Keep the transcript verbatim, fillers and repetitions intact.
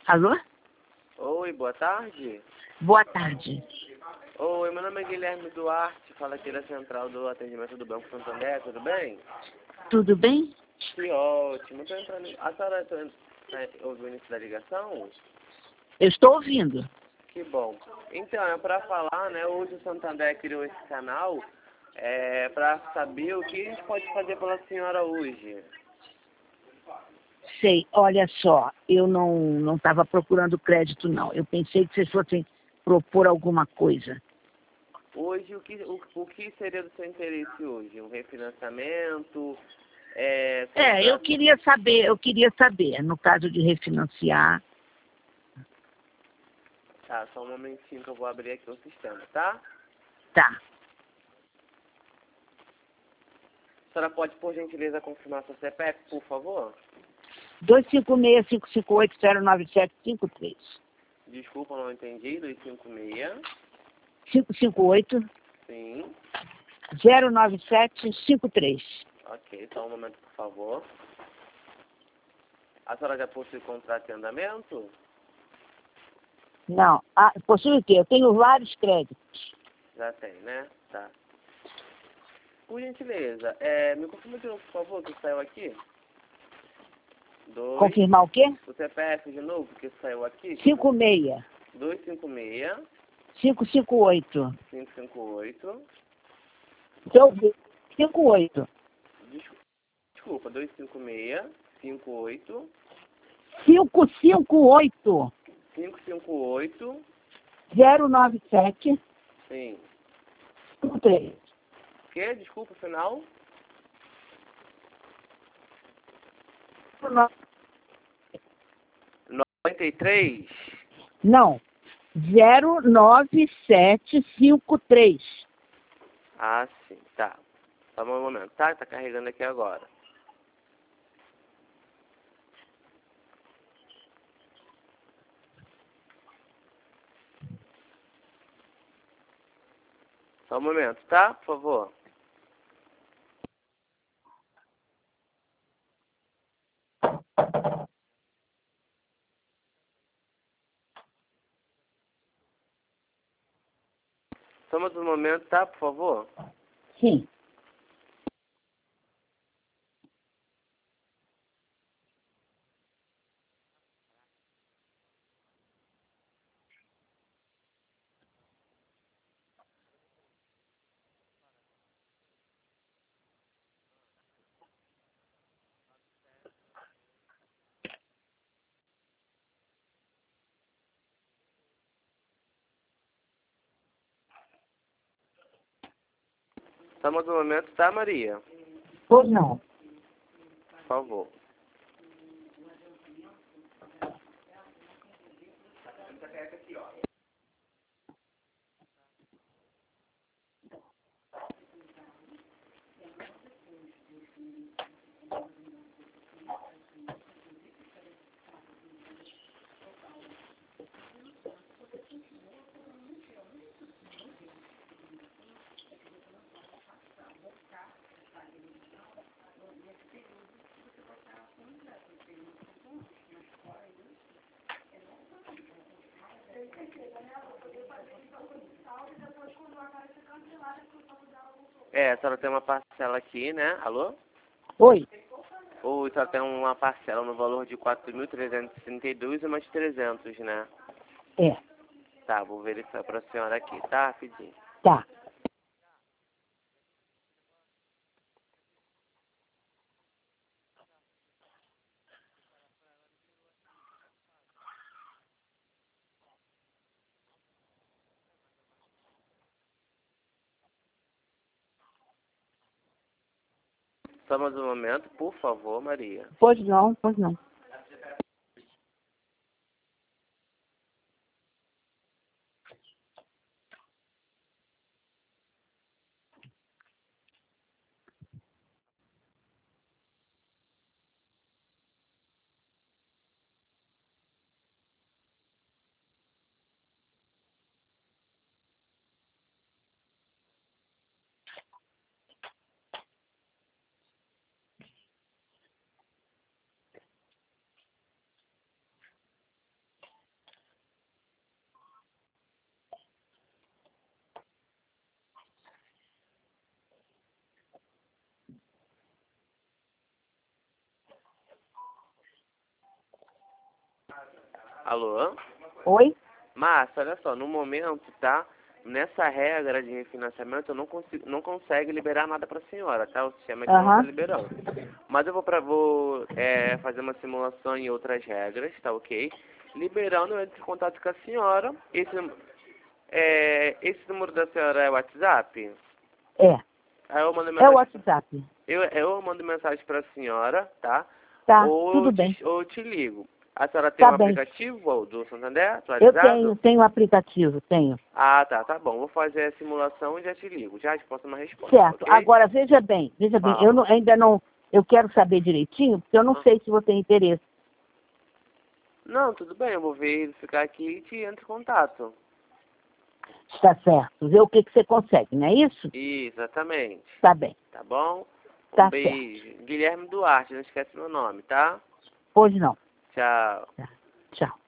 Alô? Oi, boa tarde. Boa tarde. Oi, meu nome é Guilherme Duarte, fala aqui da central do atendimento do Banco Santander, tudo bem? Tudo bem? Que ótimo. Tô entrando... A senhora tá... ouviu o início da ligação? Eu estou ouvindo. Que bom. Então, é para falar, né, hoje o Santander criou esse canal é, para saber o que a gente pode fazer pela senhora hoje. Sei, olha só, eu não não estava procurando crédito, não. Eu pensei que vocês fossem propor alguma coisa. Hoje, o que, o, o que seria do seu interesse hoje? Um refinanciamento? É, É, eu queria saber, eu queria saber, no caso de refinanciar. Tá, só um momentinho que eu vou abrir aqui o sistema, tá? Tá. A senhora pode, por gentileza, confirmar seu C P F, por favor? dois cinco seis, cinco cinco oito, zero nove sete cinco três. Desculpa, não entendi. dois cinco seis. cinco cinco oito, Sim. zero nove sete cinco três. Ok, só um momento, por favor. A senhora já possui contrato em andamento? Não. Ah, possui o quê? Eu tenho vários créditos. Já tem, né? Tá. Por gentileza, é, me confirma de novo, por favor, que saiu aqui. Dois. Confirmar o quê? O C P F de novo, que saiu aqui. cinco seis, dois cinco seis, cinco cinco oito. cinco cinco oito. cinco oito. Desculpa, dois cinco seis, cinco oito. cinco cinco oito. cinco cinco oito. zero nove sete Sim. cinco três. O que? Desculpa, final? noventa e três? Não. zero nove sete cinco três. Ah, sim. Tá. Só um momento, tá? Tá carregando aqui agora. Só um momento, tá? Por favor. Só mais um momento, tá? Por favor. Sim. Só mais um momento, tá, Maria? Pois não. Por favor. É, a senhora tem uma parcela aqui, né? Alô? Oi. Ou a senhora tem uma parcela no valor de quatro mil trezentos e trinta e dois e mais trezentos, né? É. Tá, vou verificar pra senhora aqui, tá? Rapidinho. Tá. Só mais um momento, por favor, Maria. Pois não, pois não. Alô? Oi? Márcia, olha só, no momento, tá? Nessa regra de refinanciamento, eu não consigo, não consegue liberar nada para a senhora, tá? O sistema aqui não Aham. está liberando. Mas eu vou, pra, vou é, fazer uma simulação em outras regras, tá ok? Liberando, eu entro em contato com a senhora. Esse, é, esse número da senhora é o WhatsApp? É. Aí eu mando É o mensagem, WhatsApp. eu, eu mando mensagem para a senhora, tá? Tá, Ou tudo eu, bem. te, ou eu te ligo. A senhora tem Tá um bem. aplicativo do Santander Eu atualizado? tenho, tenho aplicativo, tenho. Ah, tá, tá bom. Vou fazer a simulação e já te ligo. Já te posso uma resposta, Certo. ok? Agora, veja bem, veja bem, eu Fala. não- ainda não, eu quero saber direitinho, porque eu não Ah. sei se vou ter interesse. Não, tudo bem. Eu vou verificar aqui e te entro em contato. Está certo. Ver o que, que você consegue, não é isso? Exatamente. Tá bem. Tá bom? Um Tá beijo. Guilherme Duarte, não esquece meu nome, tá? Pois não. Tchau. Tá. Tchau.